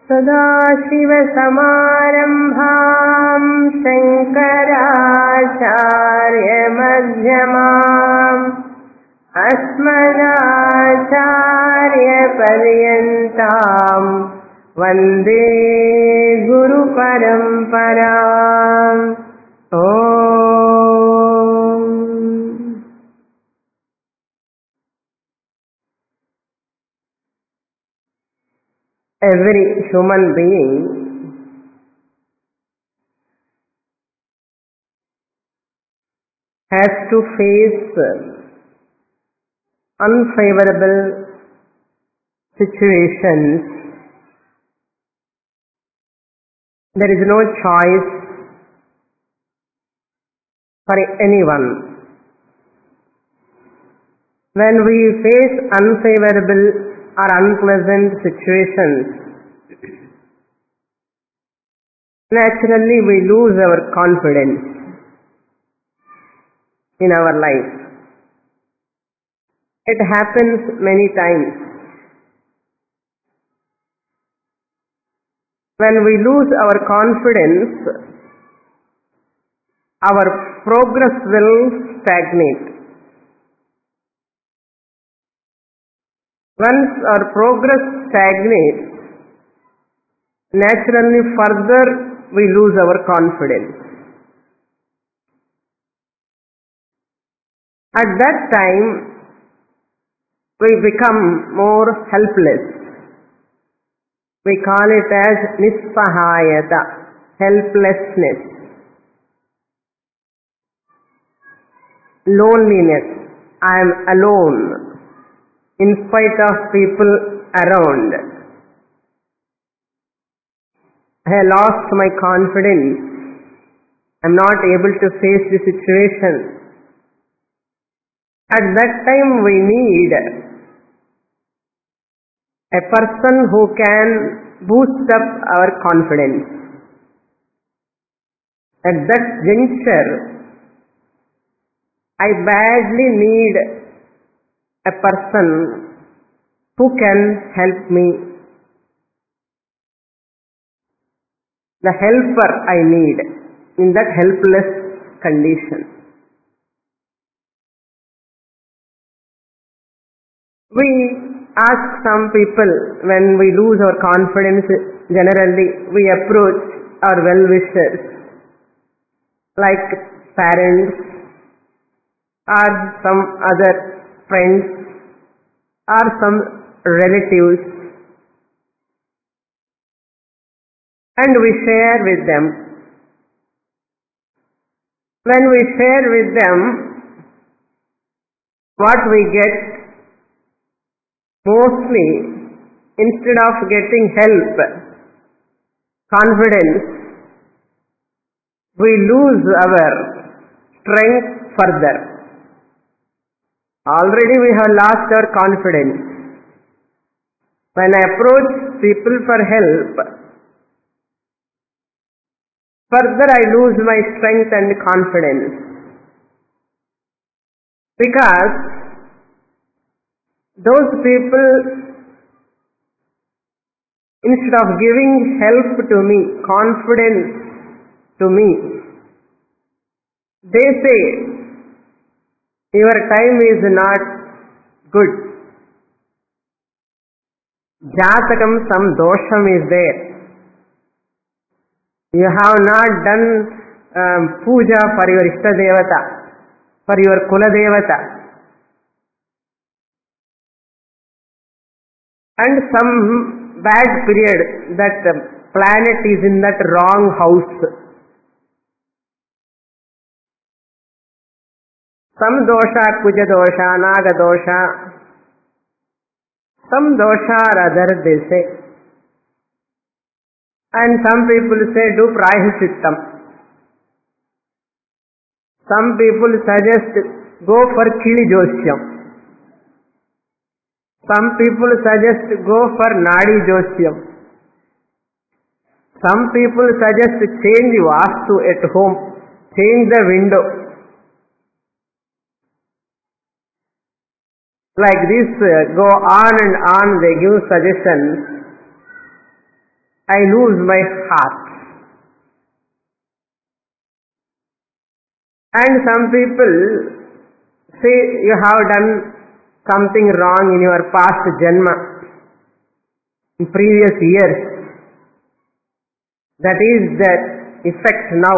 सदाशिवसमारम्भां शङ्कराचार्यमध्यमाम् अस्मदाचार्यपर्यन्तां वन्दे गुरुपरम्पराम्. Every human being has to face unfavorable situations. There is no choice for anyone. When we face unfavorable or unpleasant situations, naturally we lose our confidence in our life. It happens many times. When we lose our confidence, our progress will stagnate. Once our progress stagnates, naturally further we lose our confidence. At that time, we become more helpless. We call it as nispahayata, helplessness, loneliness. I am alone in spite of people around. I have lost my confidence. I am not able to face the situation. At that time we need a person who can boost up our confidence. At that juncture, I badly need a person who can help me. The helper I need in that helpless condition. We ask some people, when we lose our confidence, generally we approach our well-wishers like parents or some other friends or some relatives, and we share with them. When we share with them, what we get, mostly, instead of getting help, confidence, we lose our strength further. Already we have lost our confidence. When I approach people for help, further I lose my strength and confidence. Because those people, instead of giving help to me, confidence to me, they say, your time is not good. Jatakam, some dosham is there. You have not done puja for your Ishta Devata, for your Kula Devata. And some bad period, that planet is in that wrong house. Some dosha, kuja dosha, naga dosha, some dosha or other they say. And some people say do prayashittam. Some people suggest go for Kili Josyam. Some people suggest go for Nadi Josyam. Some people suggest change Vastu at home, change the window. Like this, go on and on, they give suggestions. I lose my heart. And some people say you have done something wrong in your past janma, in previous years. That is the effect now.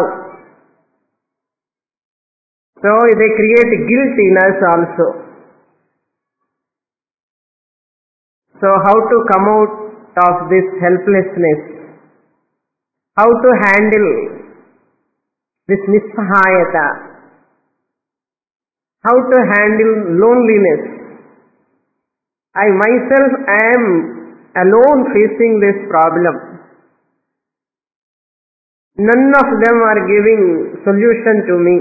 So they create guilt in us also. So how to come out of this helplessness? How to handle this nisahayata? How to handle loneliness? I myself am alone facing this problem. None of them are giving solution to me.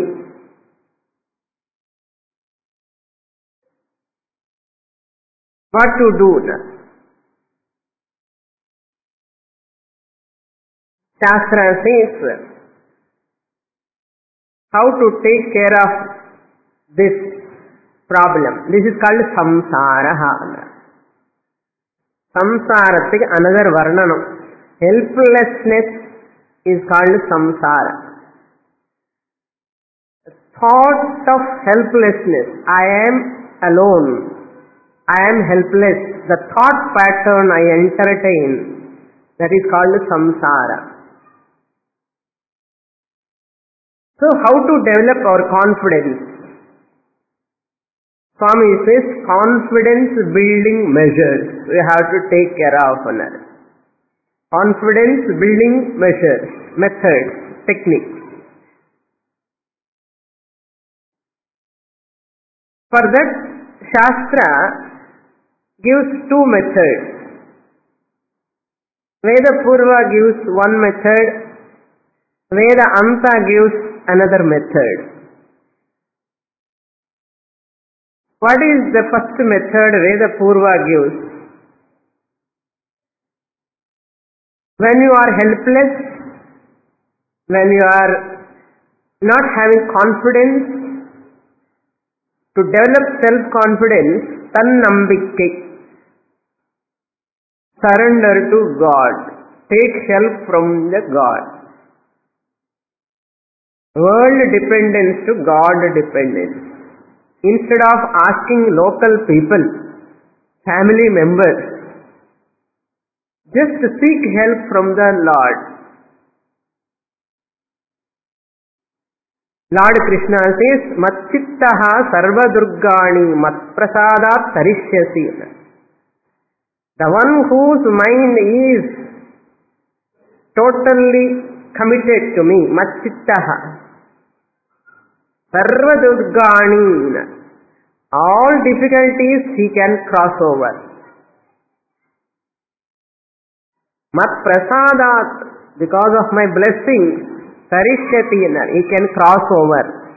What to do now? Shastra says how to take care of this problem. This is called samsara. Samsarathik another varnanam. Helplessness is called samsara. Thought of helplessness. I am alone. I am helpless. The thought pattern I entertain, that is called samsara. So how to develop our confidence? Swami says confidence building measures we have to take care of. Confidence building measures, methods, techniques. For that, Shastra gives two methods. Veda Purva gives one method, Veda Anta gives another method. What is the first method Veda Purva gives? When you are helpless, when you are not having confidence, to develop self-confidence, tannambikke, surrender to God, take help from the God. World dependence to God dependence. Instead of asking local people, family members, just seek help from the Lord. Lord Krishna says, Matchittaha sarva durgani matprasadat tarishyasi. The one whose mind is totally committed to me, Matchittaha. Sarva durgani, all difficulties he can cross over. Mat prasadat, because of my blessings, tarishyati, he can cross over.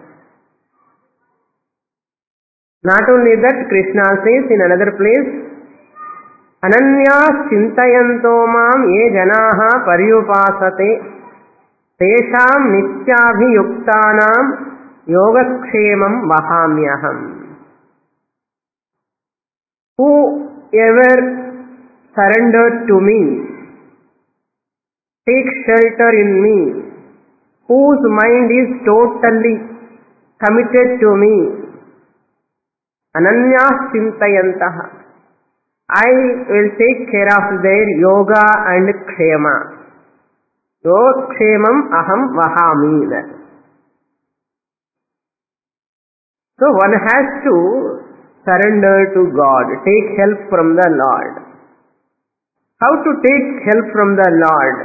Not only that, Krishna says in another place, Ananyas chintayanto mam ye janaha paryupasate tesham nityabhiyuktanam Yogakshemam vahamyaham. Whoever surrendered to me, take shelter in me, whose mind is totally committed to me, ananyas chintayantaha, I will take care of their yoga and kshema. Yogakshemam aham vahami. So one has to surrender to God, take help from the Lord. How to take help from the Lord?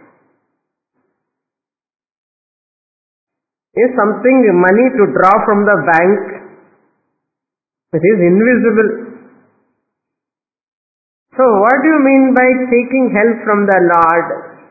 Is something money to draw from the bank? It is invisible. So what do you mean by taking help from the Lord?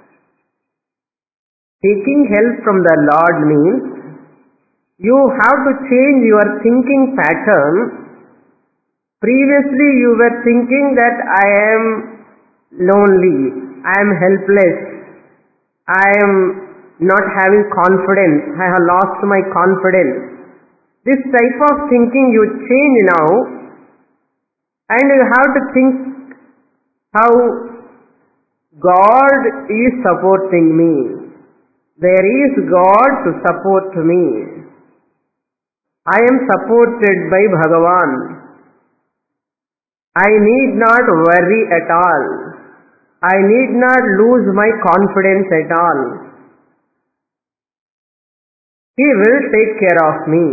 Taking help from the Lord means you have to change your thinking pattern. Previously you were thinking that I am lonely, I am helpless, I am not having confidence, I have lost my confidence. This type of thinking you change now, and you have to think how God is supporting me. There is God to support me. I am supported by Bhagavan. I need not worry at all. I need not lose my confidence at all. He will take care of me.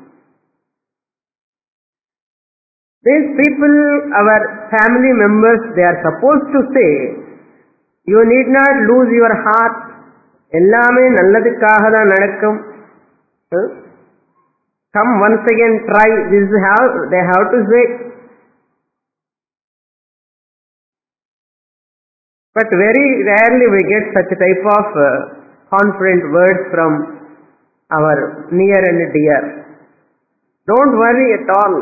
These people, our family members, they are supposed to say, you need not lose your heart. எல்லாமே நல்லதுக்காக தான் நடக்கும். Come once again, try. This is how they have to say. But very rarely we get such type of confident words from our near and dear. Don't worry at all,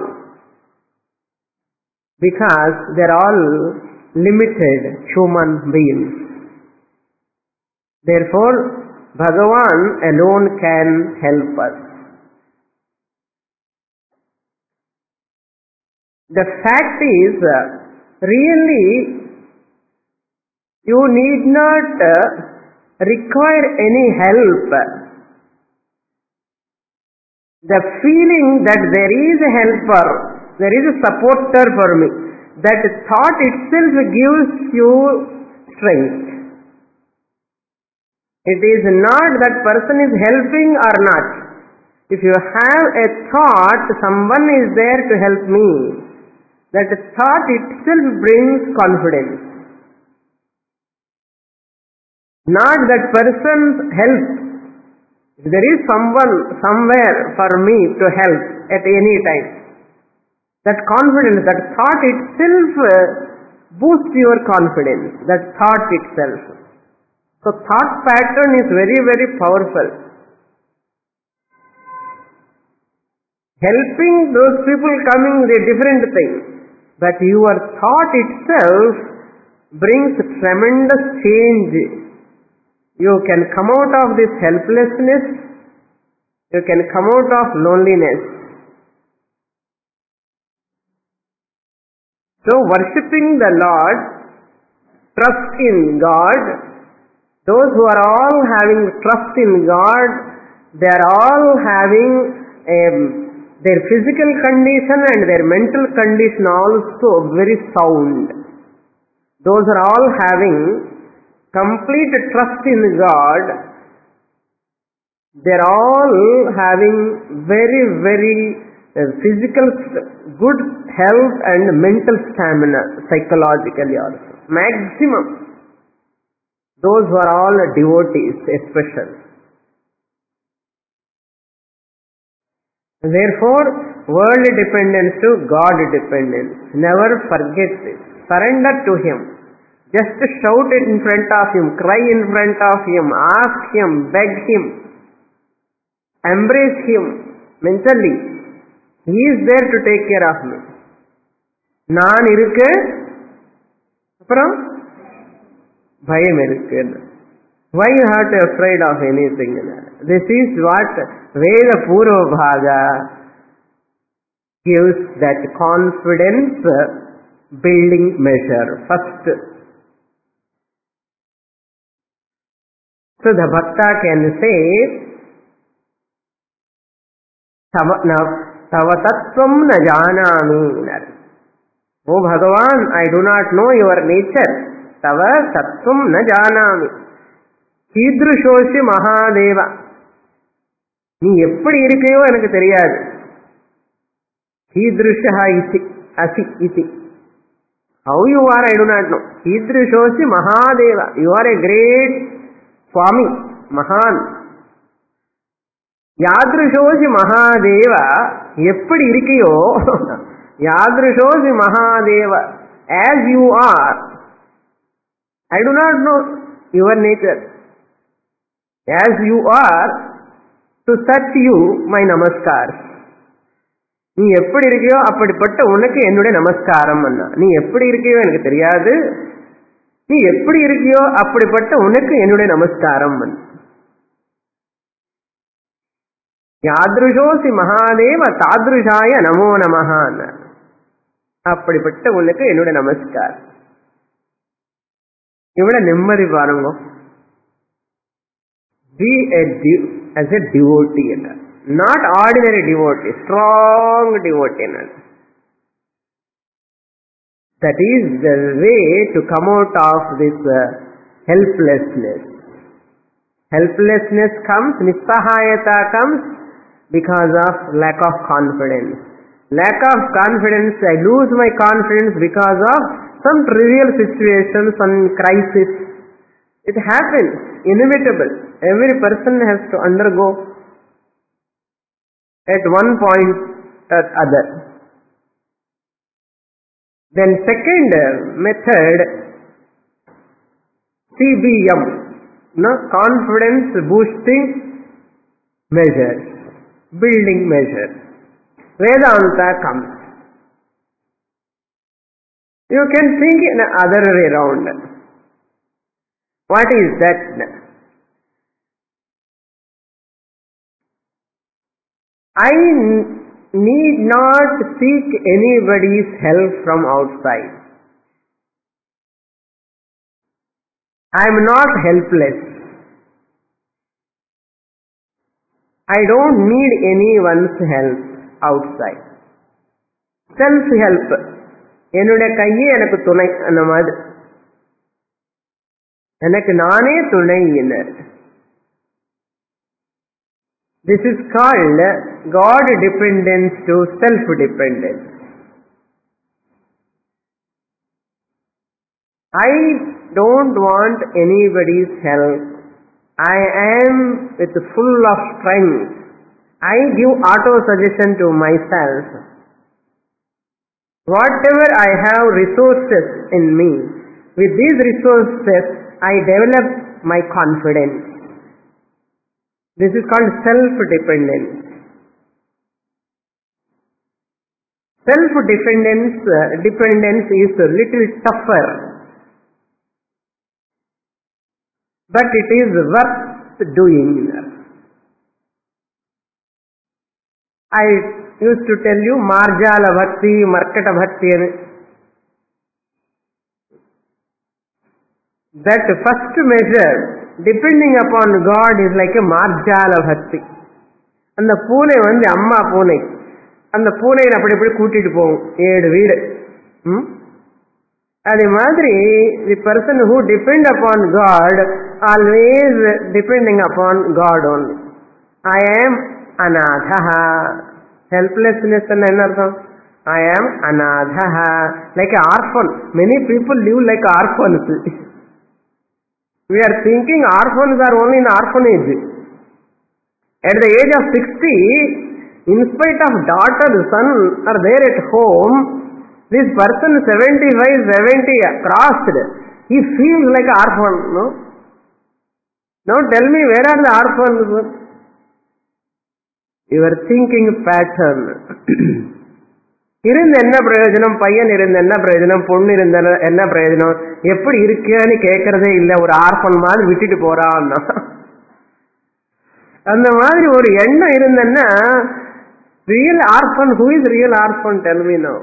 because they are all limited human beings. Therefore, Bhagavan alone can help us. The fact is, really, you need not require any help. The feeling that there is a helper, there is a supporter for me, that thought itself gives you strength. It is not that person is helping or not. If you have a thought, someone is there to help me, that thought itself brings confidence. Not that person's help. If there is someone somewhere for me to help at any time, that confidence, that thought itself boosts your confidence, that thought itself. So thought pattern is very, very powerful. Helping those people coming is a different thing, but your thought itself brings tremendous change. You can come out of this helplessness, you can come out of loneliness. So worshipping the Lord, trust in God, those who are all having trust in God, they are all having their physical condition and their mental condition also very sound. Those are all having complete trust in God. They are all having very, very physical good health and mental stamina, psychologically also. Maximum. Those who are all devotees especially. Therefore, world dependence to God dependence. Never forget this. Surrender to Him. Just shout it in front of Him, cry in front of Him, ask Him, beg Him, embrace Him mentally. He is there to take care of me. நான் இருக்கு, அப்புறம் பயம் இருக்கு. Why you have to be afraid of anything? This is what Veda Purva Bhaga gives, that confidence building measure. First, so the Bhakta can say, Tava tattvam na janami. Oh Bhagavan, I do not know your nature. Tava tattvam na janami. Kidrushoshi Mahadeva. நீ எப்படி இருக்கையோ எனக்கு தெரியாது. Kidrushaha iti, asi iti. How you are, I do not know. Kidrushoshi Mahadeva. You are a great Swami, Mahan. Yadrushoshi Mahadeva. எப்படி இருக்கையோ, Yadrushoshi Mahadeva. As you are, I do not know your nature. As you are, to such you my namaskar. நீ எப்படி இருக்கையோ அப்படிப்பட்ட உனக்கு என்னுடைய நமஸ்காரம் அண்ணா. நீ எப்படி இருக்கையோ எனக்கு தெரியாது, நீ எப்படி இருக்கையோ அப்படிப்பட்ட உனக்கு என்னுடைய நமஸ்காரம் அண்ணா. யாத்ருஷோசி மகாதேவ தாத்ருஷாய நமோ நமஹ. அப்படிப்பட்ட உனக்கு என்னுடைய நமஸ்காரம். ഇവിടെ നെമ്മതി പാരുങ്ങോ. Be as a devotee, not ordinary devotee, strong devotee. That is the way to come out of this helplessness. Helplessness comes, nisahayata comes because of lack of confidence. Lack of confidence, I lose my confidence because of some trivial situation, some crisis. It happens, inevitable. Every person has to undergo at one point or other. Then second method, CBM, confidence boosting measures, building measures. Vedanta comes. You can think in other way around. What is that? I need not seek anybody's help from outside. I am not helpless. I don't need anyone's help outside. Self-help. என்னுடைய கையே எனக்கு துணை அந்த மாதிரி. எனக்கு நானே துணை என்ன. This is called God dependence to self-dependence. I don't want anybody's help. I am with full of strength. I give auto-suggestion to myself. Whatever I have resources in me, with these resources I develop my confidence. This is called self-dependence. Dependence is a little tougher, but it is worth doing. I used to tell you Marjala Bhakti, Markata Bhakti. That first measure, depending upon God, is like a Marjala Bhakti. And the Pune வந்து அம்மா பூனை. அந்த பூனையை அப்படி இப்படி கூட்டிட்டு போகும் 7 வீடு. அதே மாதிரி the person who depend upon God always depending upon God only. I am anadha. Helplessness என்ன அர்த்தம்? I am anadha, like an orphan. Many people live like orphans. We are thinking orphans are only in orphanage. At the age of 60, in spite of daughter, son are there at home, this person 75, 70 crossed, he feels like an orphan. No? Now tell me, where are the orphans? Your thinking pattern. இருந்த என்ன பிரயோஜனம், பையன் இருந்த என்ன பிரயோஜனம், பொண்ணு இருந்த என்ன பிரயோஜனம், எப்படி இருக்கேன்னு கேட்கறதே இல்லை. ஒரு ஆர்ஃபன் மாதிரி விட்டுட்டு போறான்னா அந்த மாதிரி ஒரு எண்ணம் இருந்தன்னா, real orphan, who is real orphan, tell me now.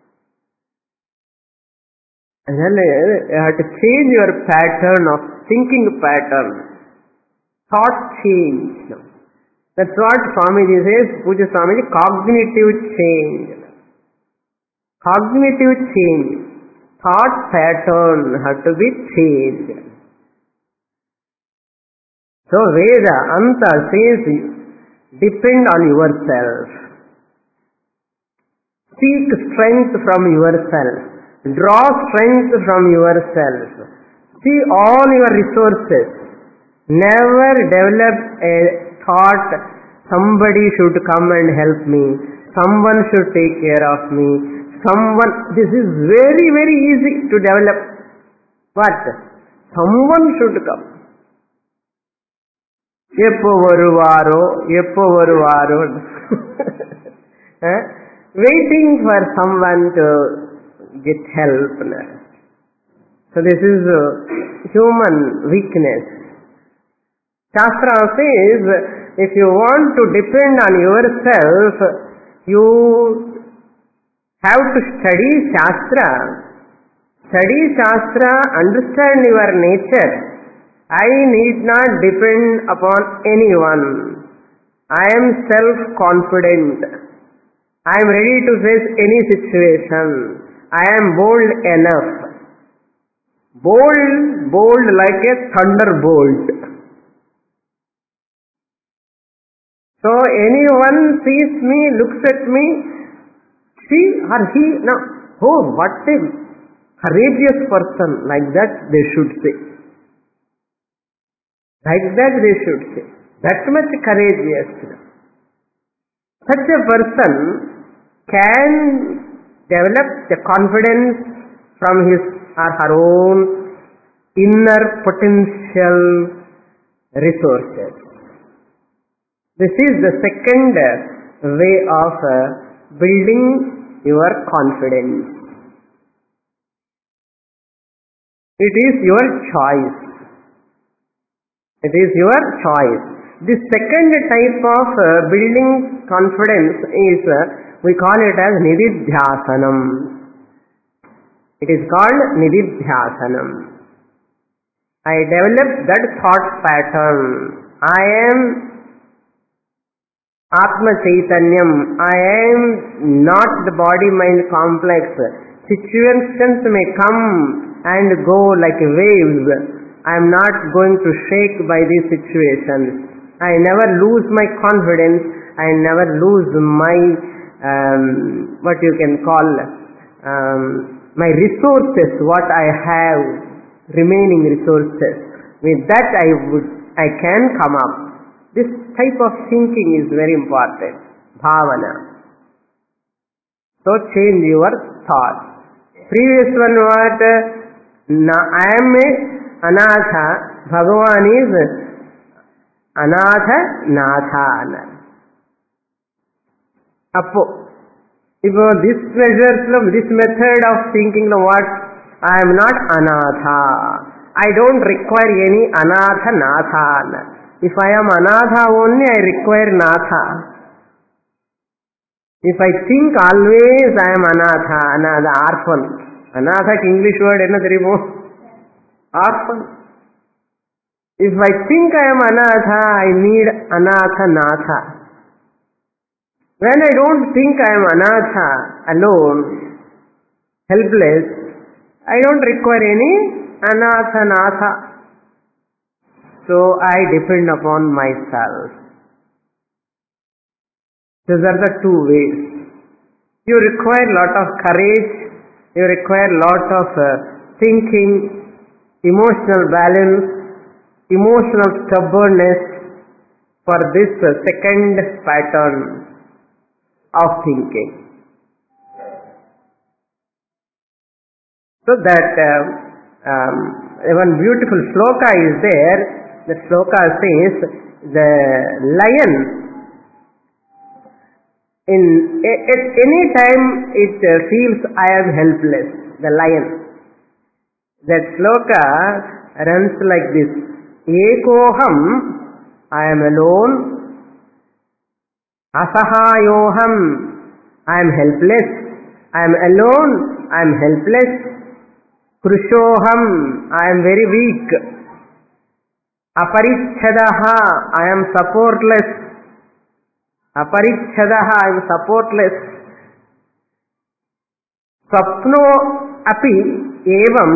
அதனால you have to change your pattern of thinking pattern, thought change. That's what Swamiji says, Puja Swamiji, cognitive change. Cognitive change, thought pattern have to be changed. So Veda, Anta says, depend on yourself. Seek strength from yourself. Draw strength from yourself. See all your resources. Never develop a thought, somebody should come and help me, someone should take care of me, someone. This is very, very easy to develop. What? Someone should come. எப்போ வருவாரோ waiting for someone to get help. So this is a human weakness. Shastra says, if you want to depend on yourself, you have to study Shastra, study Shastra, understand your nature, I need not depend upon anyone. I am self-confident. I am ready to face any situation. I am bold enough. Bold like a thunderbolt. So anyone sees me, looks at me, she or he, now, oh, what a courageous person, like that they should say. Like that they should say. That much courageous. Such a person can develop the confidence from his or her own inner potential resources. This is the second way of building your confidence. It is your choice. It is your choice. The second type of building confidence is, we call it as nididhyasanam. It is called nididhyasanam. I developed that thought pattern. I am Atma Chaitanyam. I am not the body-mind complex. Situations may come and go like waves. I am not going to shake by these situations. I never lose my confidence. I never lose my, what you can call, my resources, what I have, remaining resources. With that I can come up. This type of thinking is very important. Bhavana. So change your thought. Previous one what? I am a anatha. Bhagavan is anatha natha. If this method of thinking what? I am not anatha. I don't require any anatha natha. If I am anatha only, I require natha. If I think always I am anatha, the orphan. Anatha English word enna theriyumo? Orphan. If I think I am anatha, I need anatha natha. When I don't think I am anatha, alone, helpless, I don't require any anatha natha. So I depend upon myself. These are the two ways. You require lot of courage, you require lot of thinking, emotional balance, emotional stubbornness for this second pattern of thinking. So that one beautiful sloka is there. The sloka says, the lion, at any time it feels I am helpless, the lion. That sloka runs like this. Ekoham, I am alone. Asahayoham, I am helpless. I am alone, I am helpless. Krushoham, I am very weak. Aparichadaha, I am supportless. Aparichadaha, I am supportless. Sapno api evam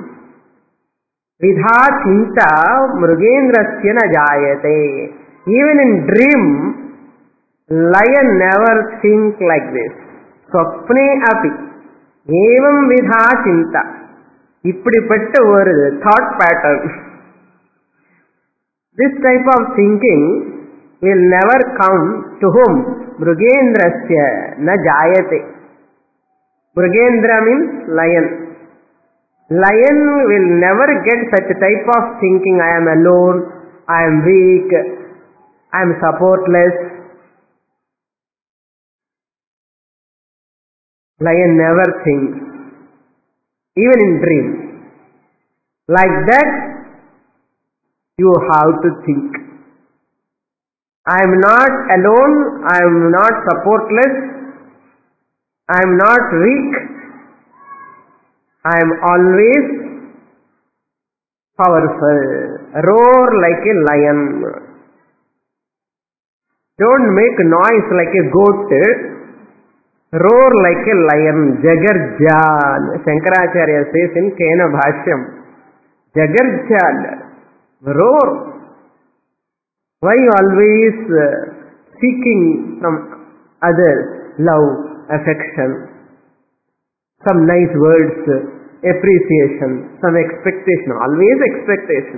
vidha chinta mrugendrasya na jayate. Even in dream, lion never think like this. Sapne api evam vidha chinta. Ippadipatta oru thought pattern. This type of thinking will never come to whom? Mrugendrasya na jayate. Mrugendra means lion. Lion will never get such a type of thinking. I am alone, I am weak, I am supportless. Lion never thinks, even in dreams. Like that, you have to think. I am not alone, I am not supportless, I am not weak, I am always powerful. Roar like a lion. Don't make noise like a goat. Roar like a lion. Jagarjan. Shankaracharya says in Kena Bhashyam. Jagarjan. Roar. Why always seeking from others love, affection, some nice words, appreciation, some expectation, always expectation.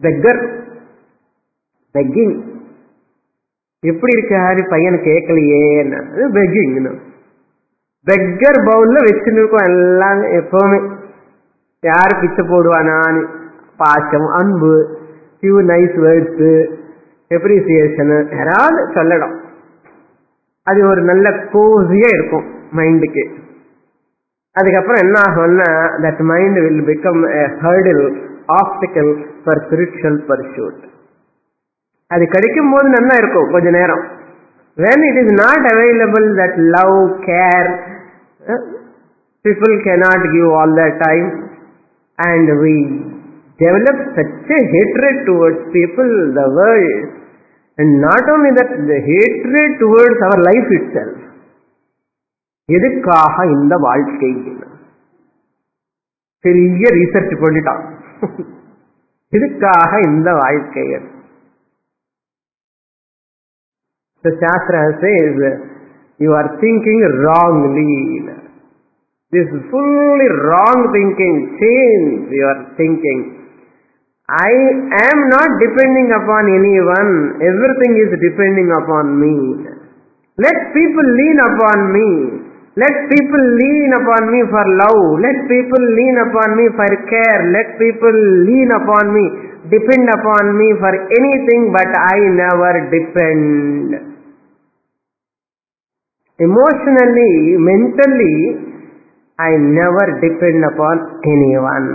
Begging. எப்படி இருக்காரு பையன் கேட்கலையே, begging. Beggar பவுல்ல வச்சுருக்கோம் எல்லாம். எப்பவுமே யார் பிச்சை போடுவானான்னு பாசம், அன்பு, ஃபியூ நைஸ் வேர்ட்ஸ், அப்ரிசியேஷன் யாராவது சொல்லணும். அது ஒரு நல்ல கோசியா இருக்கும் மைண்டுக்கு. அதுக்கப்புறம் என்ன ஆகும்னா, that mind will become a hurdle, obstacle for spiritual pursuit. அது கிடைக்கும் போது நல்லா இருக்கும் கொஞ்ச நேரம். when it is not available, that love, care, people cannot give all the time, and we develop such a hatred towards people, the world, and not only that, the hatred towards our life itself. எதுக்காக இந்த வாழ்க்கை? பெரிய research பண்ணிட்டான். எதுக்காக இந்த வாழ்க்கை? The Shastra says, you are thinking wrongly. This is fully wrong thinking. Change your thinking. I am not depending upon anyone. Everything is depending upon me. Let people lean upon me. Let people lean upon me for love. Let people lean upon me for care. Let people lean upon me, depend upon me for anything, but I never depend. Emotionally, mentally, I never depend upon anyone.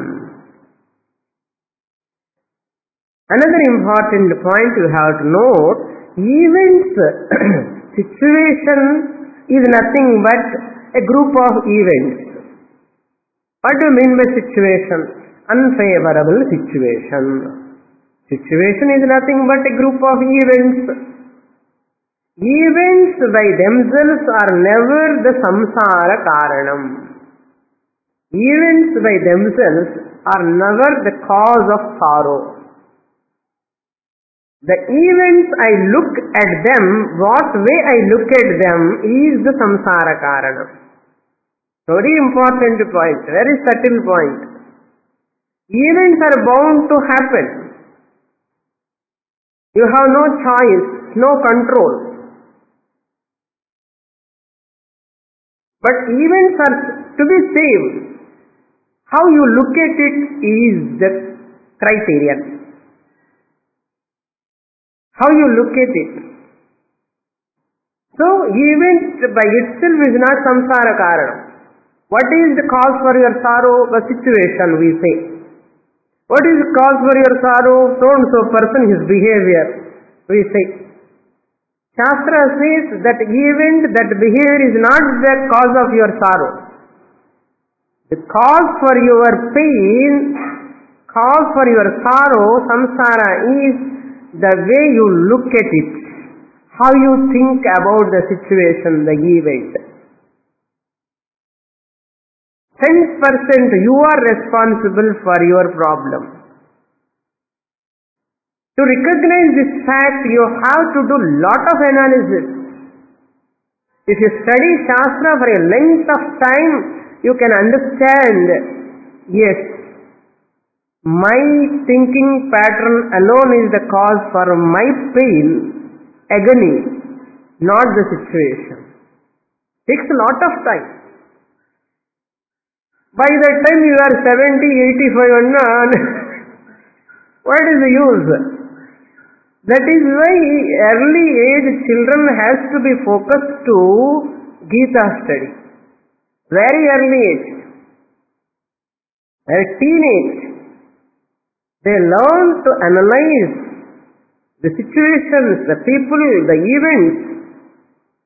Another important point you have to note, events, situation is nothing but a group of events. What do you mean by situation? Unfavorable situation. Situation is nothing but a group of events. Events by themselves are never the samsara karanam. Events by themselves are never the cause of sorrow. The events, I look at them, what way I look at them is the samsara karanam. Very important point, very subtle point. Events are bound to happen. You have no choice, no control. But events are to be saved. How you look at it is the criterion. How you look at it. So, event by itself is not samsara karanam. What is the cause for your sorrow? The situation, we say. What is the cause for your sorrow? So and so person, his behavior, we say. Shastra says that event, that behavior is not the cause of your sorrow. The cause for your pain, cause for your sorrow, samsara, is the way you look at it, how you think about the situation, the event. 10% you are responsible for your problem. To recognize this fact, you have to do lot of analysis. If you study Shastra for a length of time, you can understand, yes, my thinking pattern alone is the cause for my pain, agony, not the situation. Takes a lot of time. By the time you are 70, 85 and what is the use? That is why early age children has to be focused to Gita study. Very early age. At teenage, they learn to analyze the situations, the people, the events,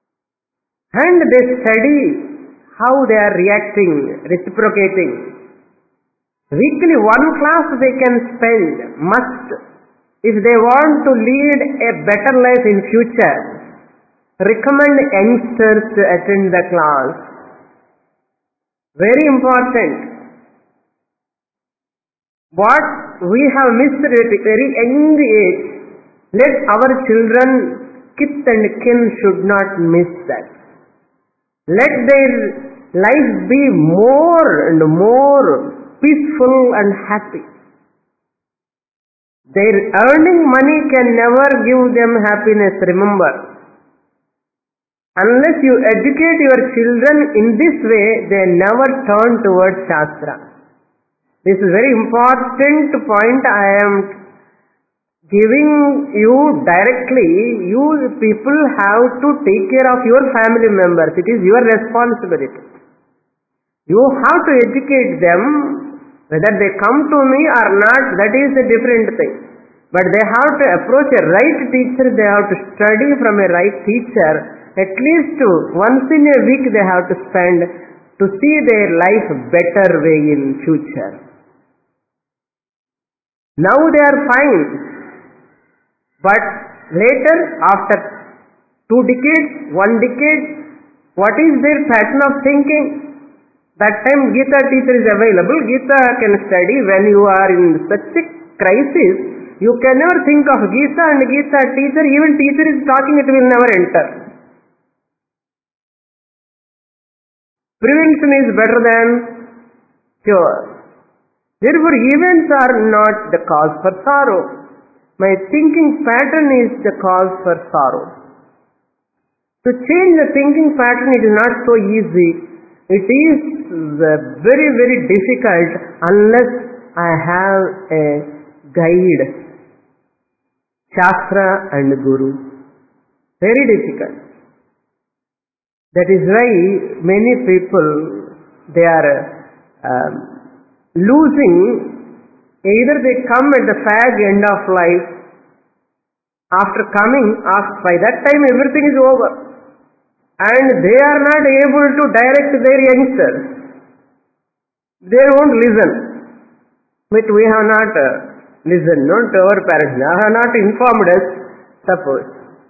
and they study how they are reacting, reciprocating, Weekly one class they can spend, must, if they want to lead a better life in future. Recommend youngsters to attend the class. Very important. What we have missed at a very young age, let our children, kith and kin should not miss that. Let their life be more and more peaceful and happy. Their earning money can never give them happiness, remember. Unless you educate your children in this way, they never turn towards Shastra. This is very important point I am giving you directly. You people have to take care of your family members. It is your responsibility. You have to educate them. Whether they come to me or not, that is a different thing. But they have to approach a right teacher. They have to study from a right teacher. At least once in a week they have to spend to see their life better way in future. Now they are fine, but later, after 2 decades, 1 decade, what is their pattern of thinking? That time Gita teacher is available, Gita can study. When you are in such a crisis, you can never think of Gita and Gita teacher, even teacher is talking, it will never enter. Prevention is better than cure. Therefore, events are not the cause for sorrow. My thinking pattern is the cause for sorrow. To change the thinking pattern, it is not so easy. It is very, very difficult unless I have a guide, Shastra and Guru. Very difficult. That is why many people, they are losing, either they come at the fag end of life, after coming, by that time everything is over, and they are not able to direct their youngsters. They won't listen. But we have not listened, not to our parents. They have not informed us, suppose.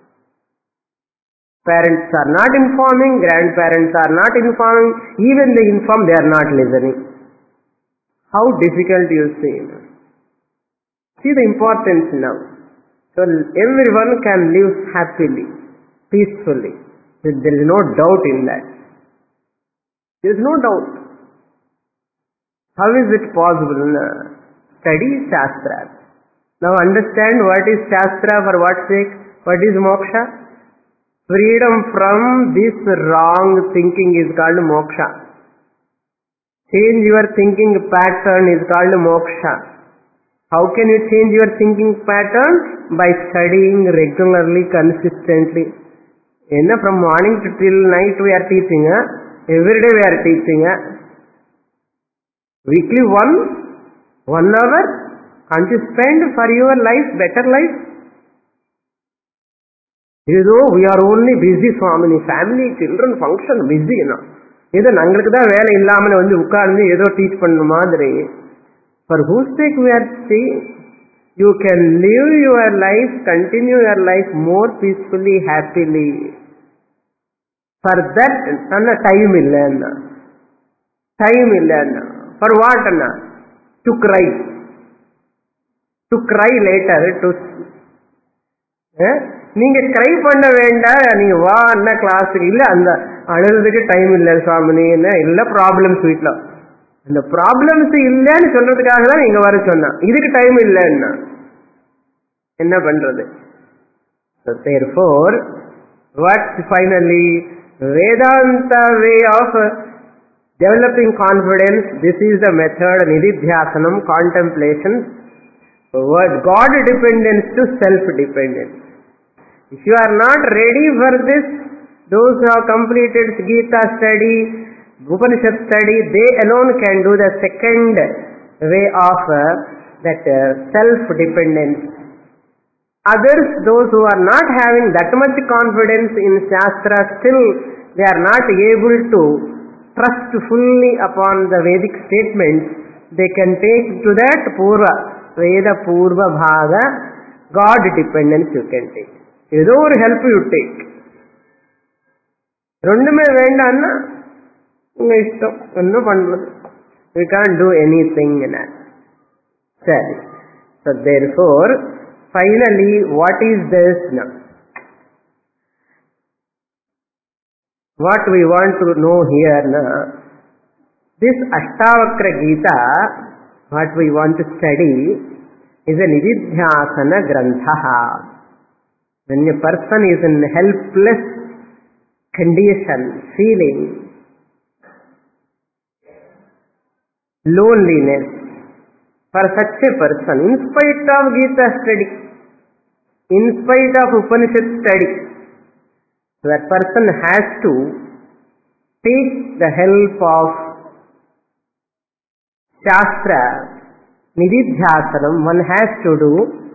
Parents are not informing, grandparents are not informing, even they inform, they are not listening. How difficult you see. See the importance now. So everyone can live happily, peacefully. There is no doubt in that. There is no doubt. How is it possible? Study Shastra. Now understand what is Shastra, for what sake, what is moksha. Freedom from this wrong thinking is called moksha. Change your thinking pattern is called moksha. How can you change your thinking pattern? By studying regularly, consistently. From morning to till night we are teaching. Every day we are teaching. Weekly 1 hour. Can't you spend for your life, better life? We are only busy, Swamini, family, children, function, busy. ஏதோ நம்மளுக்கு தான் வேலை இல்லாமல் உட்கார்ந்து ஏதோ teach பண்ண மாதிரி. For whose sake we are saying? You can live your life, continue your life more peacefully, happily. For that, time illa. Time illa. For what? To cry. To cry later. நீங்க try பண்ண வேண்டாம், நீங்க வா அண்ணா கிளாஸுக்கு, இல்ல அந்த அழுறதுக்கு time இல்லை சுவாமினி, இல்ல ப்ராப்ளம்ஸ் வீட்டில், இந்த ப்ராப்ளம்ஸ் இல்லைன்னு சொல்றதுக்காக தான் நீங்க வர சொன்னா, இதுக்கு டைம் இல்லைன்னா என்ன பண்றது? Therefore, what finally Vedanta way of developing confidence, this is the method, nididhyasanam, contemplation, God dependence to self dependence. If you are not ready for this, those who have completed Gita study, Upanishad study, they alone can do the second way of that self-dependence. Others, those who are not having that much confidence in Shastra, still they are not able to trust fully upon the Vedic statements, they can take to that Purva, Veda Purva Bhaga, God dependence you can take. ఏదో ஒரு help you take. రెండుమే వేண்டாన్నా ఇంకా ఇష్టం ఒన్ను పనులు. We can't do anything in that. Sorry. So therefore, finally, what is this now? What we want to know here now, this Ashtavakra Gita, what we want to study, is a Nididhyasana Grantha. When a person is in helpless condition, feeling loneliness, for such a person, in spite of Gita study, in spite of Upanishad study, that person has to take the help of Shastra, Nididhyasanam, one has to do.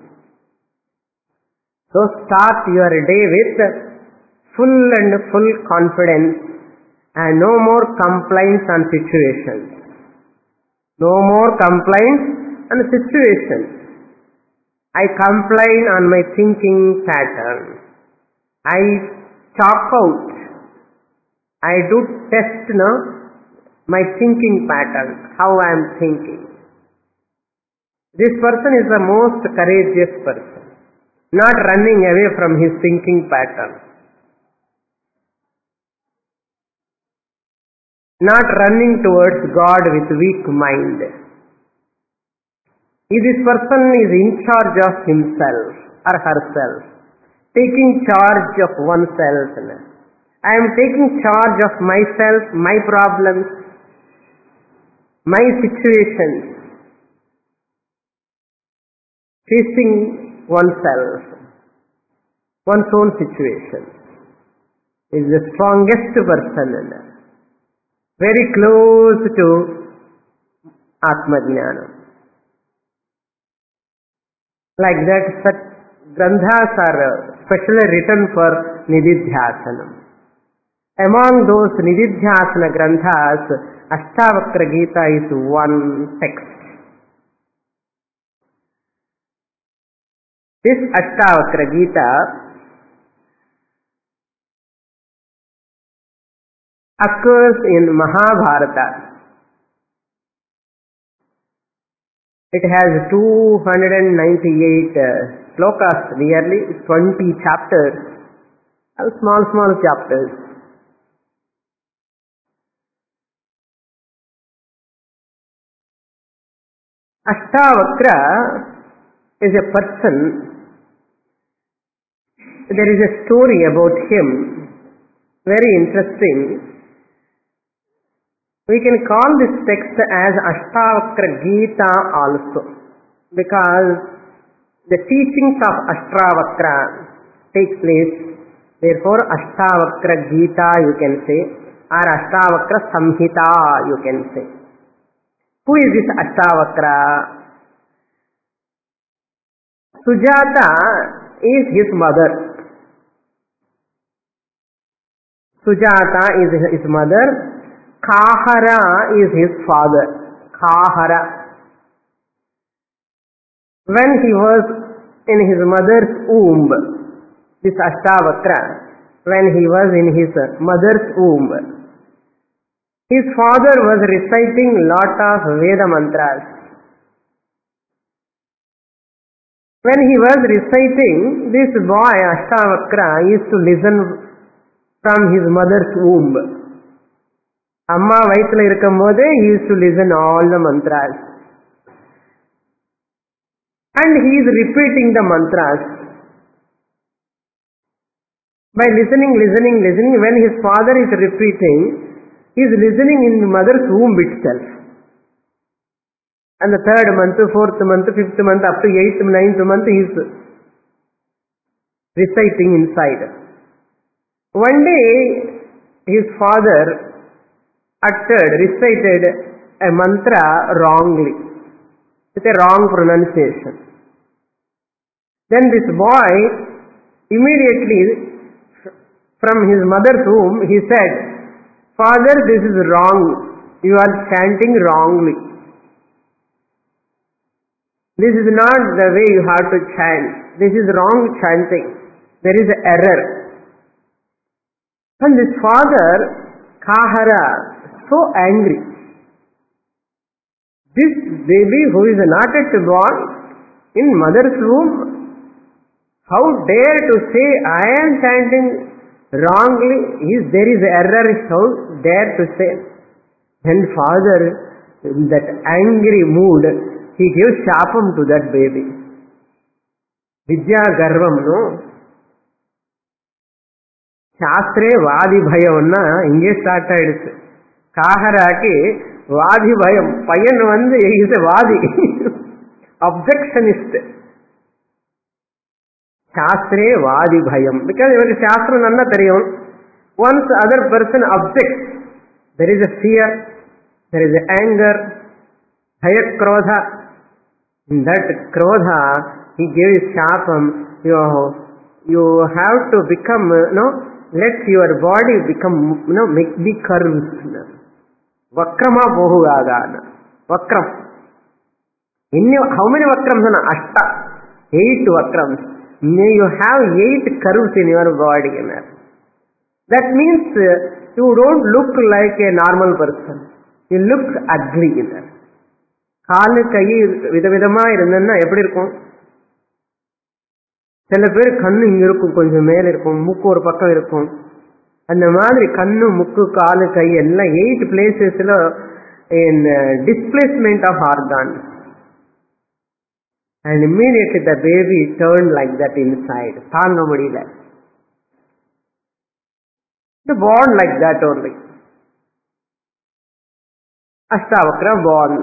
So start your day with full confidence and no more complaints on situations. No more complaints on situations. I complain on my thinking pattern. I chalk out. I do test my thinking pattern, how I am thinking. This person is the most courageous person, not running away from his thinking pattern, not running towards God with weak mind. If this person is in charge of himself or herself, taking charge of oneself, I am taking charge of myself, my problems, my situations, facing oneself, one's own situation, is the strongest person, very close to Atmajnana. Like that, such granthas are specially written for Nididhyasanam. Among those Nididhyasana granthas, Ashtavakra Gita is one text. This Ashtavakra Gita occurs in Mahabharata. It has 298 slokas, nearly 20 chapters, small chapters. Ashtavakra is a person. There is a story about him, very interesting. We can call this text as Ashtavakra Gita also, because the teachings of Ashtavakra take place. Therefore, Ashtavakra Gita you can say, or Ashtavakra Samhita you can say. Who is this Ashtavakra? Sujata is his mother. Sujata is his mother. Kahara is his father. Kahara. When he was in his mother's womb, this Ashtavakra, when he was in his mother's womb, his father was reciting lot of Veda mantras. When he was reciting, this boy Ashtavakra used to listen from his mother's womb. Amma vayithula irukumbodhe he used to listen all the mantras. And he is repeating the mantras. By listening, when his father is repeating, he is listening in mother's womb itself. And the 3rd month, 4th month, 5th month, up to 8th, 9th month, he is reciting inside. One day, his father recited a mantra wrongly, with a wrong pronunciation. Then this boy, immediately from his mother's womb, he said, "Father, this is wrong. You are chanting wrongly." This is not the way you have to chant. This is wrong chanting. There is an error. And this father, Kahara, so angry. This baby who is not yet born in mother's womb, how dare to say I am chanting wrongly? There is error, how dare to say? Then father, in that angry mood, he gives shapam to that baby. Vidya garvam, no? ಶಾಸ್ತ್ರೇ ವಾದಿ ಭಯವನ್ನ ಹಿಂಗೆ start ಆಯಿடுச்சு. ಕಾಹರಾಕಿ ವಾದಿ ಭಯಂ ಪಯ್ಯನ್ is A ವಾದಿ, ಅಬ್ಜೆಕ್ಷನಿಸ್ಟ್. ಶಾಸ್ತ್ರೇ ವಾದಿ ಭಯಂ, because ಇವರಿಗೆ ಶಾಸ್ತ್ರ ನನ್ನ ತೆರೆಯೋನ್. Once other person objects, there is a fear, there is a anger, bhaya krodha. In that krodha, he gave shapam. You have to become, let your body become, be curves. Vakrama bohugagana. Vakram. How many vakrams? Ashta. 8 vakrams. May you have 8 curves in your body. That means you don't look like a normal person. You look ugly. காலு கை விதவிதமா இருந்ததுன்னா எப்படி இருக்கும்? சில பேர் கண்ணு இங்க இருக்கும், கொஞ்சம் மேல இருக்கும், மூக்கு ஒரு பக்கம் இருக்கும். அந்த மாதிரி கண்ணு, முக்கு, காலு, கை எல்லாம் 8 பிளேசஸ்ல displacement of organ. And immediately the baby turned like that inside. தாங்க முடியல. The born like that only. Ashtavakra born.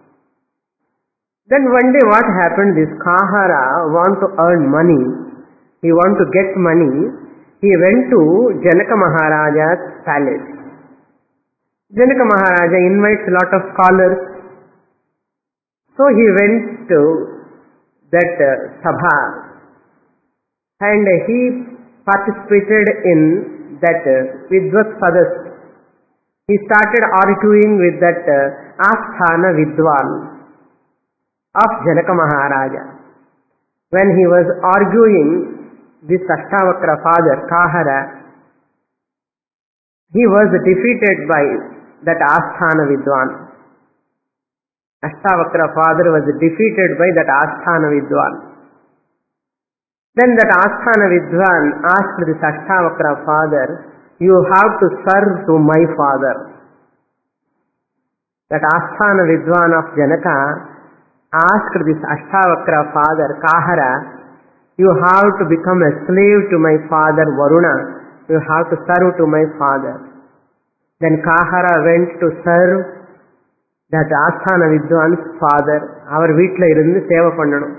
Then one day what happened? This Kahara want to earn money. He want to get money. He went to Janaka Maharaja's palace. Janaka Maharaja invites a lot of scholars. So he went to that sabha and he participated in that Vidvat Sadas. He started arguing with that Asthana Vidwan of Janaka Maharaja. When he was arguing this Ashtavakra father, Kahara, he was defeated by that Asthana Vidwan. Ashtavakra father was defeated by that Asthana Vidwan. Then that Asthana Vidwan asked this Ashtavakra father, you have to serve to my father. That Asthana Vidwan of Janaka asked this Ashtavakra father, Kahara, you have to become a slave to my father Varuna. You have to serve to my father. Then Kahara went to serve that Asthana Vidwan's father. Our வீட்டில் இருந்து சேவை பண்ணணும்.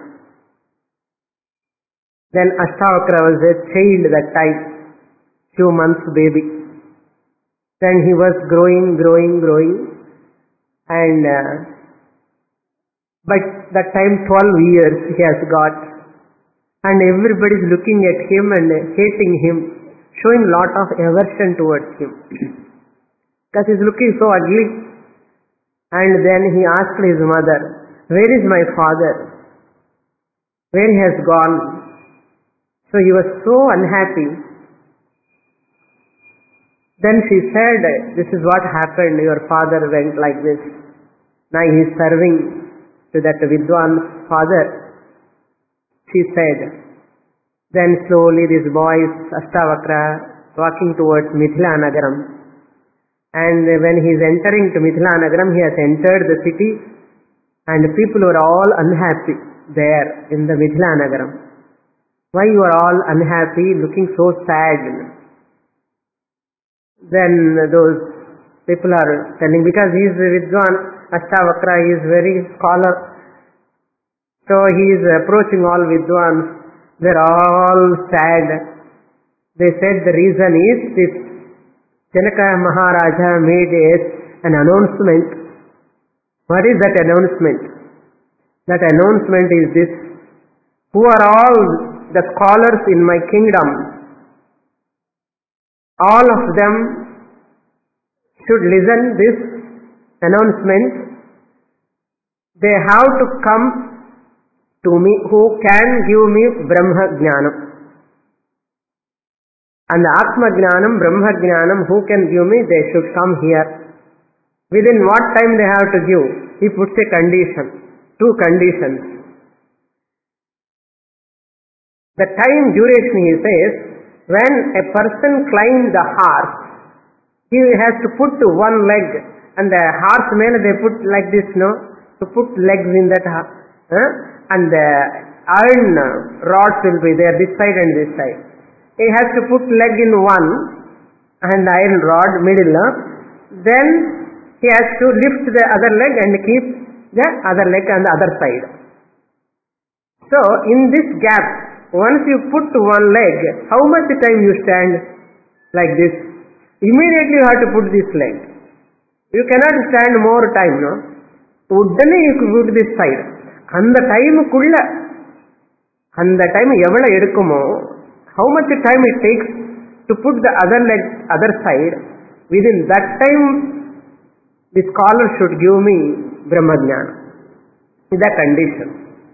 Then Ashtavakra was a child that time, few months baby. Then he was growing, and by that time 12 years he has got, and everybody is looking at him and hating him, showing lot of aversion towards him because he is looking so ugly. And then he asked his mother, where is my father? Where he has gone? So he was so unhappy. Then she said, this is what happened, your father went like this. Now he is serving to that Vidwan's father. She said. Then slowly this boy is Ashtavakra walking towards Mithila Nagaram. And when he is entering to Mithila Nagaram, he has entered the city and people were all unhappy there in the Mithila Nagaram. Why you are all unhappy, looking so sad? Then those people are telling, because he is Vidwan, Ashtavakra, he is very scholar. So he is approaching all Vidwans. They are all sad. They said the reason is this Janaka Maharaja made an announcement. What is that announcement? That announcement is this: who are all the scholars in my kingdom, all of them should listen this announcement. They have to come to me, who can give me Brahma Jnanam. And the Atma Jnanam, Brahma Jnanam, who can give me, they should come here. Within what time they have to give? He puts a condition, 2 conditions. The time duration, he says, when a person climbs the horse, he has to put one leg, and the horse male they put like this, no? To put legs in that, and the iron rods will be there, this side and this side. He has to put leg in one, and the iron rod middle. Then he has to lift the other leg and keep the other leg on the other side. So in this gap, once you put one leg, how much time you stand like this? Immediately you have to put this leg. You cannot stand more time, no? Uddane you put this side. And the time kulla, and the time evada edukumo, how much time it takes to put the other leg, other side, within that time the scholar should give me Brahmajnana. Is the condition.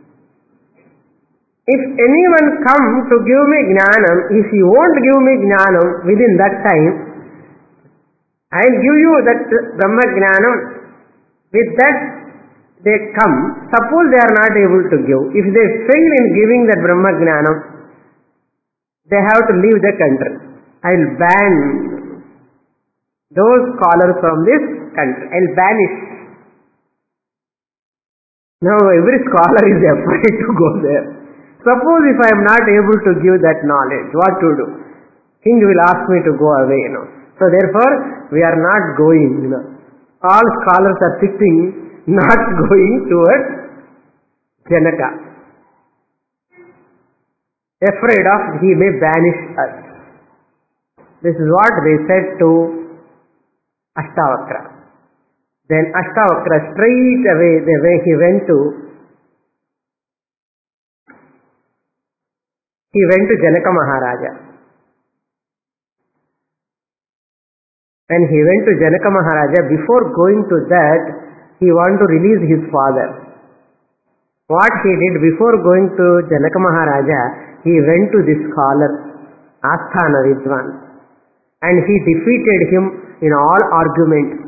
If anyone come to give me Jnanam, if he won't give me Jnanam within that time, I will give you that Brahmajnanam. With that they come, suppose they are not able to give. If they fail in giving that Brahmajnanam, they have to leave the country. I will ban those scholars from this country. I will banish. Now every scholar is afraid to go there. Suppose if I am not able to give that knowledge, what to do? King will ask me to go away, So therefore, we are not going, All scholars are sitting, not going towards Janaka. Afraid of he may banish us. This is what they said to Ashtavakra. Then Ashtavakra straight away, the way he went to Janaka Maharaja. When he went to Janaka Maharaja, before going to that, he wanted to release his father. What he did before going to Janaka Maharaja, he went to this scholar, Asthana Vidwan, and he defeated him in all arguments.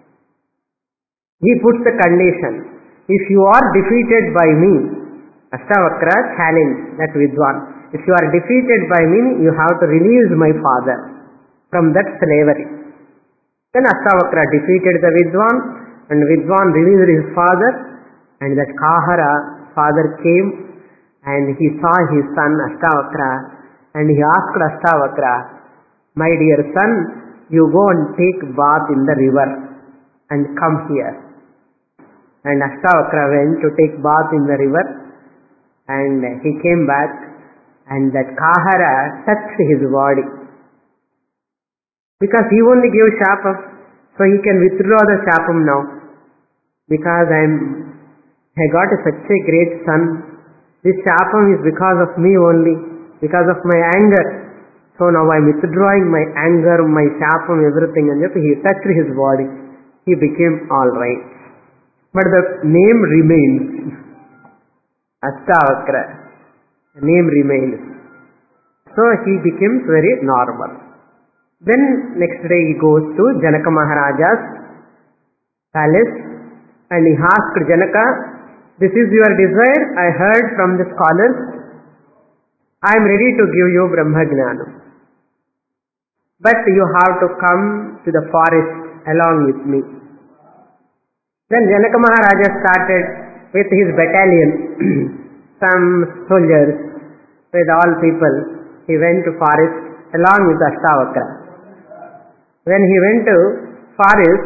He puts the condition, if you are defeated by me, Ashtavakra challenged that Vidwan, if you are defeated by me, you have to release my father from that slavery. Then Ashtavakra defeated the Vidwan, and Vidwan released his father, and that Kahara father came and he saw his son Ashtavakra, and he asked Ashtavakra, my dear son, you go and take bath in the river and come here. And Ashtavakra went to take bath in the river, and he came back, and that Kahara touched his body. Because he only gave shapam, so he can withdraw the shapam now. Because I got such a great son. This shapam is because of me only, because of my anger. So now I am withdrawing my anger, my shapam, everything, and he touched his body. He became alright. But the name remains. Ashtavakra. The name remains. So he becomes very normal. Then next day he goes to Janaka Maharaja's palace, and he asked Janaka, this is your desire, I heard from the scholars, I am ready to give you Brahmajnanam. But you have to come to the forest along with me. Then Janaka Maharaja started with his battalion, some soldiers, with all people. He went to forest along with Ashtavakra. When he went to forest,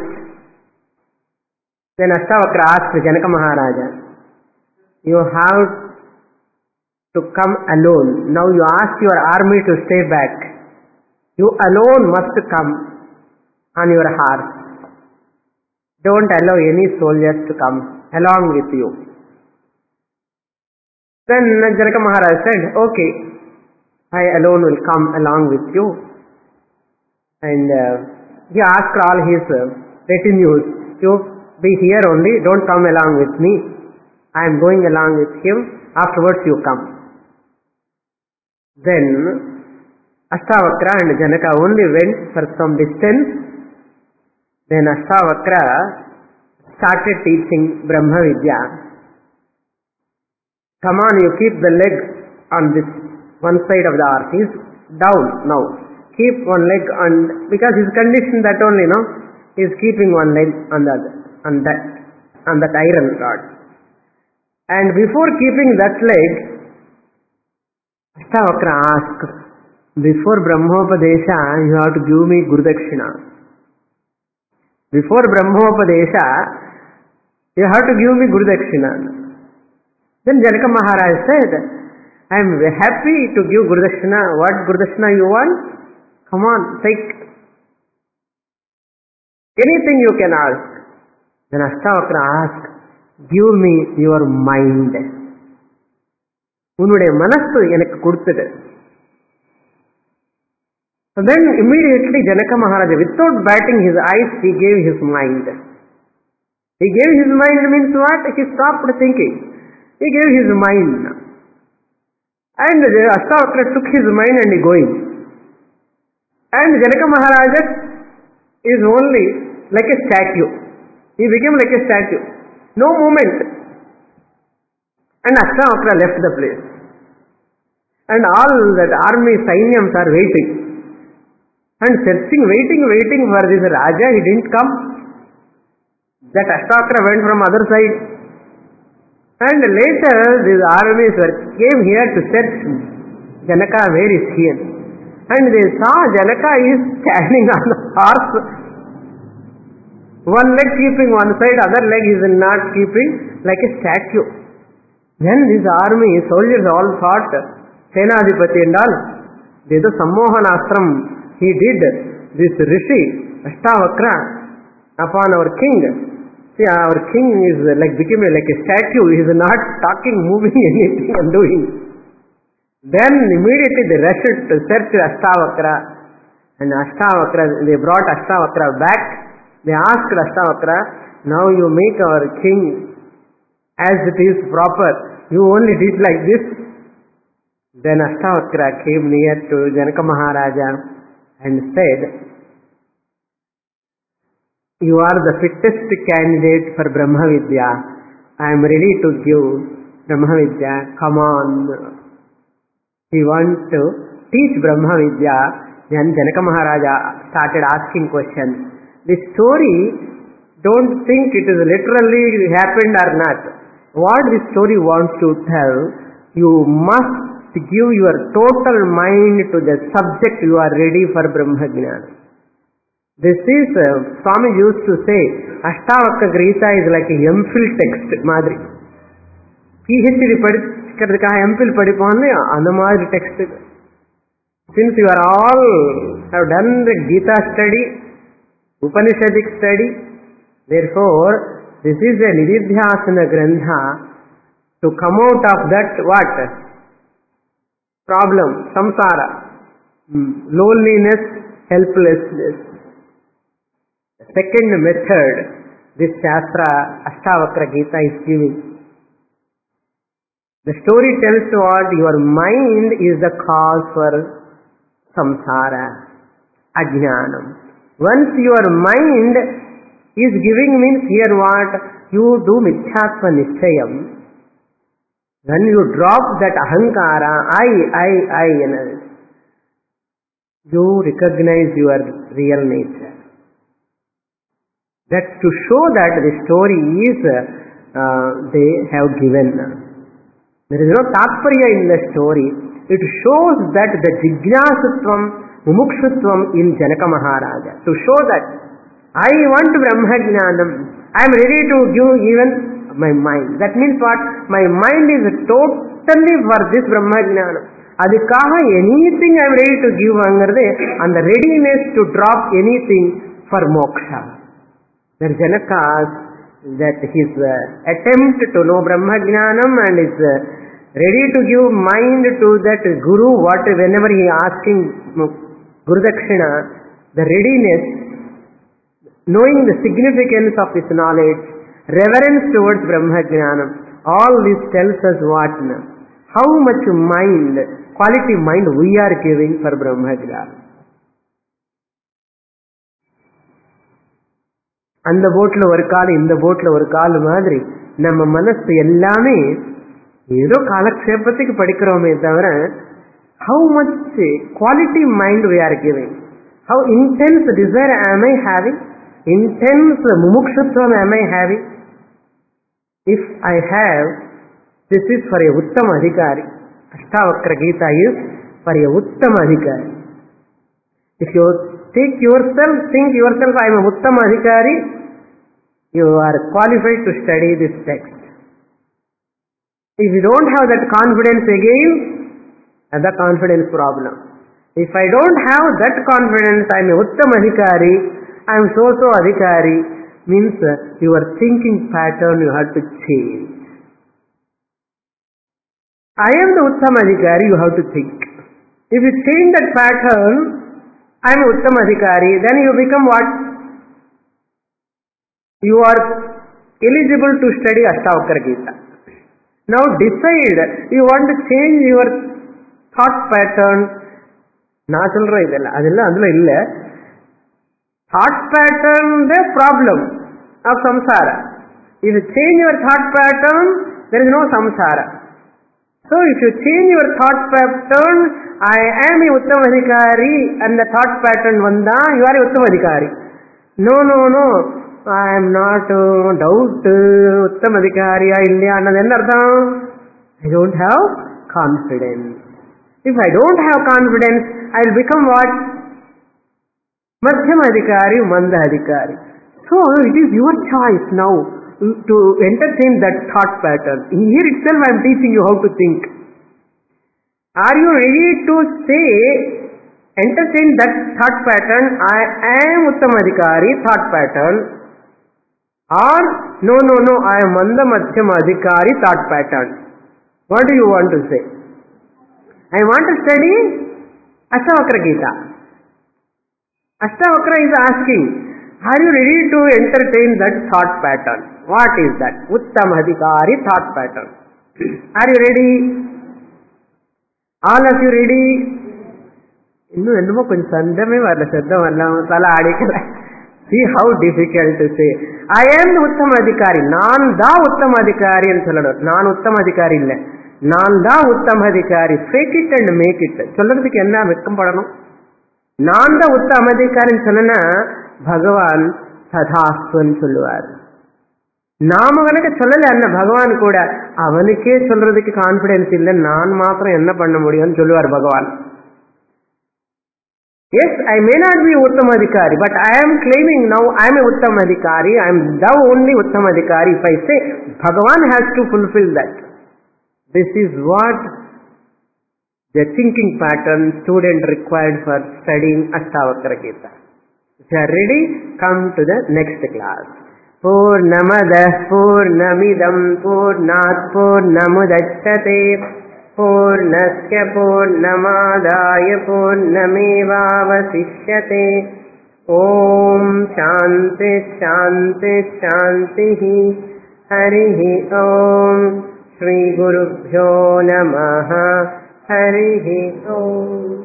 then Ashtavakra asked Janaka Maharaja, you have to come alone. Now you ask your army to stay back. You alone must come on your horse. Don't allow any soldiers to come along with you. Then Janaka Maharaj said, okay, I alone will come along with you. And he asked all his retinues, you be here only, don't come along with me. I am going along with him afterwards you come. Then Ashtavakra and Janaka only went for some distance. Then Ashtavakra started teaching Brahma Vidya. Come on, you keep the leg on this one side of the earth. He's down now. Keep one leg on, because his condition that only, no? He is keeping one leg on the other, on that iron rod. And before keeping that leg, Ashtavakra asked, before Brahmopadesha, you have to give me Guru Dakshina. Before Brahmopadesha, you have to give me Guru Dakshina. Then Janaka Maharaj said, I am happy to give Guru Dakshina. What Guru Dakshina you want? Come on, take. Anything you can ask. Then Ashtavakra asked, give me your mind. உன்னுடைய மனசு எனக்கு கொடுத்தது. So then immediately Janaka Maharaja, without batting his eyes, he gave his mind. He gave his mind means what? He stopped thinking. He gave his mind. And Ashtavakra took his mind and he going. And Janaka Maharaja is only like a statue. He became like a statue. No movement. And Ashtavakra left the place. And all that army Sainyams are waiting. And searching, waiting for this Raja, he didn't come. That Ashtavakra went from other side. And later these armies came here to search Janaka, where is he? And they saw Janaka is standing on the horse. One leg keeping one side, other leg is not keeping, like a statue. Then this army, soldiers all thought, Senadipati and all, they do Sammohanastram. He did this Rishi, Ashtavakra, upon our king. See, our king is like became like a statue. He is not talking, moving, anything and doing. Then immediately they rushed to search Ashtavakra. And Ashtavakra, they brought Ashtavakra back. They asked Ashtavakra, now you make our king as it is proper. You only did like this. Then Ashtavakra came near to Janaka Maharaja and said, you are the fittest candidate for Brahma Vidya. I am ready to give Brahma Vidya. Come on. He wants to teach Brahma Vidya. Then Janaka Maharaja started asking questions. This story, don't think it is literally happened or not. What this story wants to tell, you must give your total mind to the subject. You are ready for Brahma Jnana. This is, Swami used to say, Ashtavakra Gita is like a MPhil text madri. PhD படிக்கிறதுக்காக MPhil படிப்போம்னு அந்த மாதிரி text. Since you are all have done the Gita study, Upanishadic study, therefore this is a Nididhyasana Grantha. To come out of that what? Problem, samsara, loneliness, helplessness. The second method this Shastra, Ashtavakra Gita is giving. The story tells what? Your mind is the cause for samsara, ajnanam. Once your mind is giving means here what? You do mithyattva nischayam. When you drop that ahankara, I, you recognize your real nature. That's to show that the story is they have given. There is no tatparya in the story. It shows that the jignasutvam, mumukshutvam in Janaka Maharaja. To show that I want Brahma Jnanam. I am ready to give even my mind. That means what? My mind is totally for this Brahma Jnana. Adhikaha anything I am ready to give and the readiness to drop anything for moksha. The Janakas, that his attempt to know Brahma Jnanam and is ready to give mind to that Guru, whenever he asking Guru Dakshina, the readiness, knowing the significance of his knowledge, reverence towards Brahma Jnanam, All this tells us what? How much mind, quality mind we are giving for Brahma Jnana. அந்த போட்ல ஒரு கால் இந்த போட்ல ஒரு கால் மாதிரி நம்ம மனசு எல்லாமே ஏதோ காலக்ஷேபத்துக்கு படிக்கிறோமே தவிர how much quality mind we are giving, how intense desire am I having, intense mumukshutvam am I having. If I have, this is for a uttama adhikari. Ashtavakra Gita is for a uttama adhikari. If you think yourself I am a uttama adhikari, you are qualified to study this text. If you don't have that confidence again, that's a confidence problem. If I don't have that confidence, I am a uttama adhikari, I am so adhikari, means your thinking pattern you have to change. I am the uttama adhikari, you have to think. If you change that pattern, I am a uttama adhikari, then you become what? You are eligible to study Ashtavakra Gita. Now decide, you want to change your thought pattern. நான் சொல்றேன் இதெல்லாம் அதுல இல்ல. Thought pattern the problem of samsara. If you change your thought pattern, there is no samsara. So if you change your thought pattern, I am a uttama adhikari, and the thought pattern vanda, you are a uttama adhikari. No, I am not doubt uttama adhikari illa annadu enna artham? I don't have confidence. If I don't have confidence, I will become what? Madhyama adhikari, manda adhikari. So it is your choice now to entertain that thought pattern. Here itself I am teaching you how to think. Are you ready to say, entertain that thought pattern, I am uttama adhikari thought pattern, or no, I am manda madhyama adhikari thought pattern? What do you want to say? I want to study Ashtavakra Gita. Ashtavakra is asking, are you ready to entertain that thought pattern? What is that? Uttama adhikari thought pattern. Are you ready? All of you ready? இன்னும் என்னமோ கொஞ்சம் சந்தமே வரல, சத்தம் வரல, தலை ஆடிக்கல. See how difficult to say. I am the uttama adhikari. நான் தான் உத்தம அதிகாரி சொல்லணும். நான் உத்தம அதிகாரி இல்ல, நான் தான் உத்தம அதிகாரி. Fake it and make it சொல்றதுக்கு என்ன வெக்கம் படணும்? நான் தான் உத்தம அதிகாரின்னு சொன்னா பகவான் ததாஸ்துன்னு சொல்லுவார். நாம கணக்க சொல்லல அண்ணா பகவான் கூட, அவனுக்கே சொல்றதுக்கு கான்பிடன்ஸ் இல்லை, நான் மாத்திரம் என்ன பண்ண முடியும்னு சொல்லுவார் பகவான். Yes, I may not be uttama adhikari, but I am claiming now I am a uttama adhikari, I am the only uttama adhikari. If I say, Bhagavan has to fulfill that. This is what the thinking pattern student required for studying Ashtavakra Gita. If you are ready, come to the next class. Purnamadah Purnamidam Purnat Purnamudachyate Purnasya Purnamadaya Purnamevavasishyate. Om Shanti Shanti Shanti. Harihi Om. Shri Gurubhyo Namaha. Harihi Om.